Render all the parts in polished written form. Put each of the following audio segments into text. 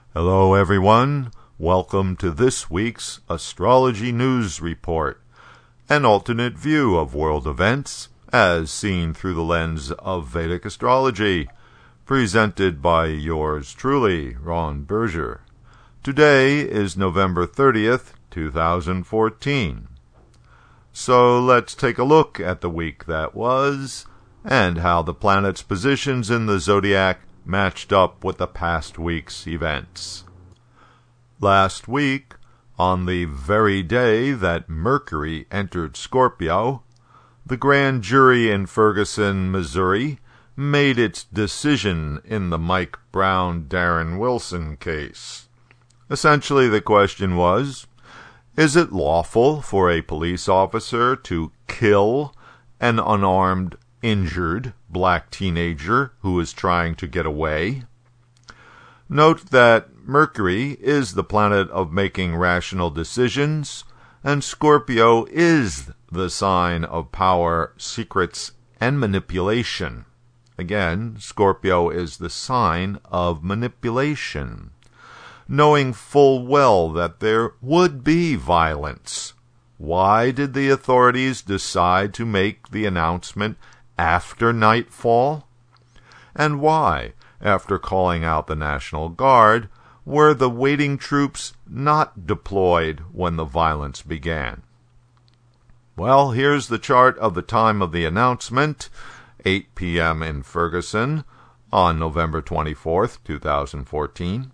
Hello, everyone. Welcome to this week's Astrology News Report, an alternate view of world events as seen through the lens of Vedic astrology, presented by yours truly, Ron Berger. Today is November 30th, 2014. So let's take a look at the week that was and how the planets' positions in the zodiac matched up with the past week's events. Last week, on the very day that Mercury entered Scorpio, the grand jury in Ferguson, Missouri, made its decision in the Mike Brown-Darren Wilson case. Essentially, the question was, is it lawful for a police officer to kill an unarmed, injured black teenager who is trying to get away? Note that Mercury is the planet of making rational decisions, and Scorpio is the sign of power, secrets, and manipulation. Again, Scorpio is the sign of manipulation. Knowing full well that there would be violence, why did the authorities decide to make the announcement after nightfall? And why, after calling out the National Guard, were the waiting troops not deployed when the violence began? Well, here's the chart of the time of the announcement, 8 p.m. in Ferguson on November 24th, 2014.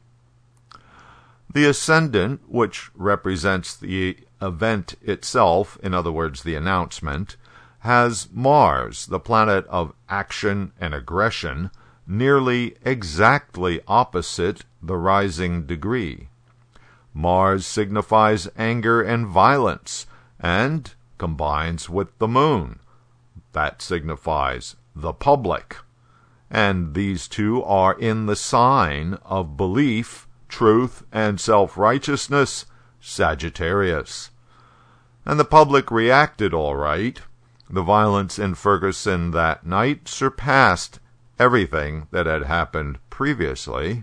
The ascendant, which represents the event itself, in other words, the announcement, has Mars, the planet of action and aggression, nearly exactly opposite the rising degree. Mars signifies anger and violence, and combines with the moon. That signifies the public. And these two are in the sign of belief, truth, and self-righteousness, Sagittarius. And the public reacted all right. The violence in Ferguson that night surpassed everything that had happened previously.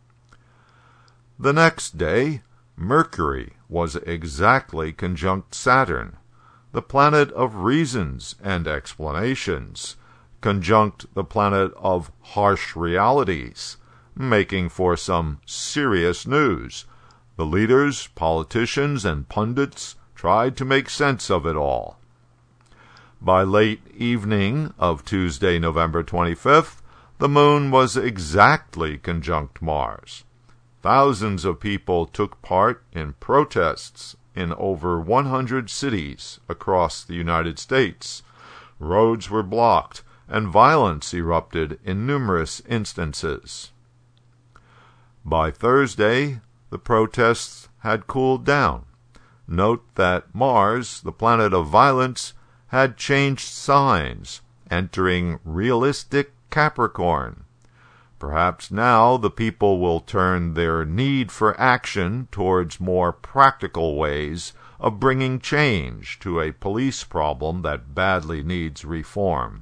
The next day, Mercury was exactly conjunct Saturn, the planet of reasons and explanations, conjunct the planet of harsh realities, making for some serious news. The leaders, politicians, and pundits tried to make sense of it all. By late evening of Tuesday, November 25th, the moon was exactly conjunct Mars. Thousands of people took part in protests in over 100 cities across the United States. Roads were blocked, and violence erupted in numerous instances. By Thursday, the protests had cooled down. Note that Mars, the planet of violence, had changed signs, entering realistic Capricorn. Perhaps now the people will turn their need for action towards more practical ways of bringing change to a police problem that badly needs reform.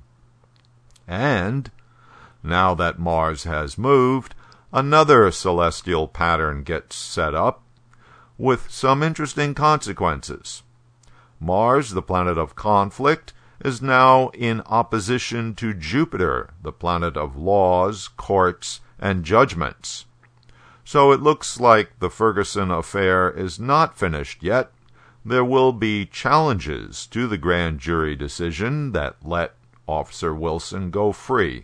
And, now that Mars has moved, another celestial pattern gets set up, with some interesting consequences. Mars, the planet of conflict, is now in opposition to Jupiter, the planet of laws, courts, and judgments. So it looks like the Ferguson affair is not finished yet. There will be challenges to the grand jury decision that let Officer Wilson go free.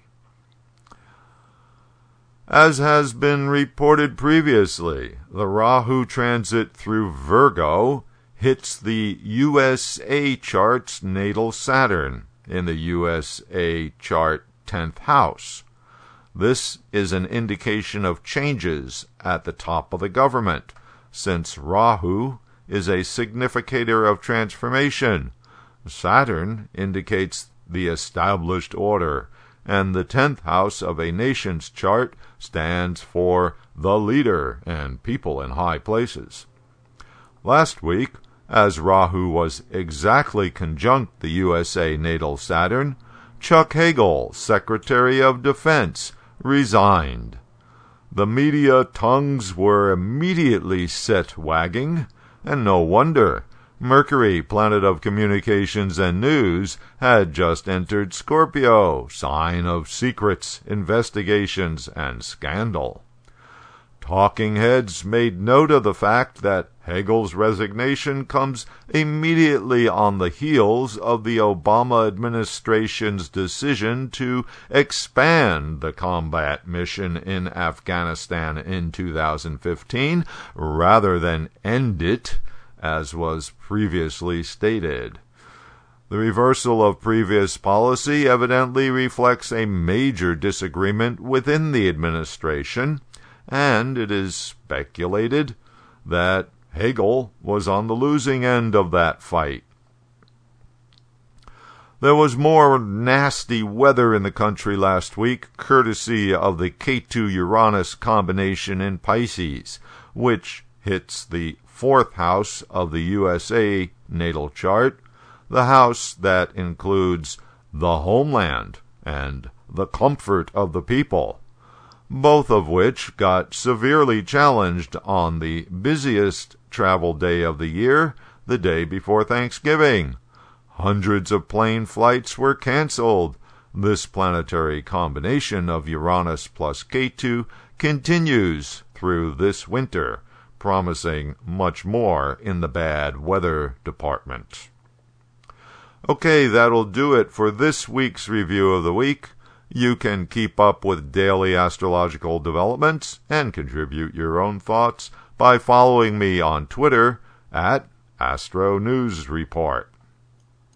As has been reported previously, the Rahu transit through Virgo hits the USA chart's natal Saturn in the USA chart 10th house. This is an indication of changes at the top of the government, since Rahu is a significator of transformation. Saturn indicates the established order, and the 10th house of a nation's chart stands for the leader and people in high places. Last week, as Rahu was exactly conjunct the USA natal Saturn, Chuck Hagel, Secretary of Defense, resigned. The media tongues were immediately set wagging, and no wonder. Mercury, planet of communications and news, had just entered Scorpio, sign of secrets, investigations, and scandal. Talking heads made note of the fact that Hegel's resignation comes immediately on the heels of the Obama administration's decision to expand the combat mission in Afghanistan in 2015 rather than end it, as was previously stated. The reversal of previous policy evidently reflects a major disagreement within the administration, and it is speculated that Hegel was on the losing end of that fight. There was more nasty weather in the country last week, courtesy of the Ketu-Uranus combination in Pisces, which hits the fourth house of the USA natal chart, the house that includes the homeland and the comfort of the people, both of which got severely challenged on the busiest travel day of the year, the day before Thanksgiving. Hundreds of plane flights were canceled. This planetary combination of Uranus plus Ketu continues through this winter, promising much more in the bad weather department. Okay, that'll do it for this week's Review of the Week. You can keep up with daily astrological developments and contribute your own thoughts by following me on Twitter at Astro News Report.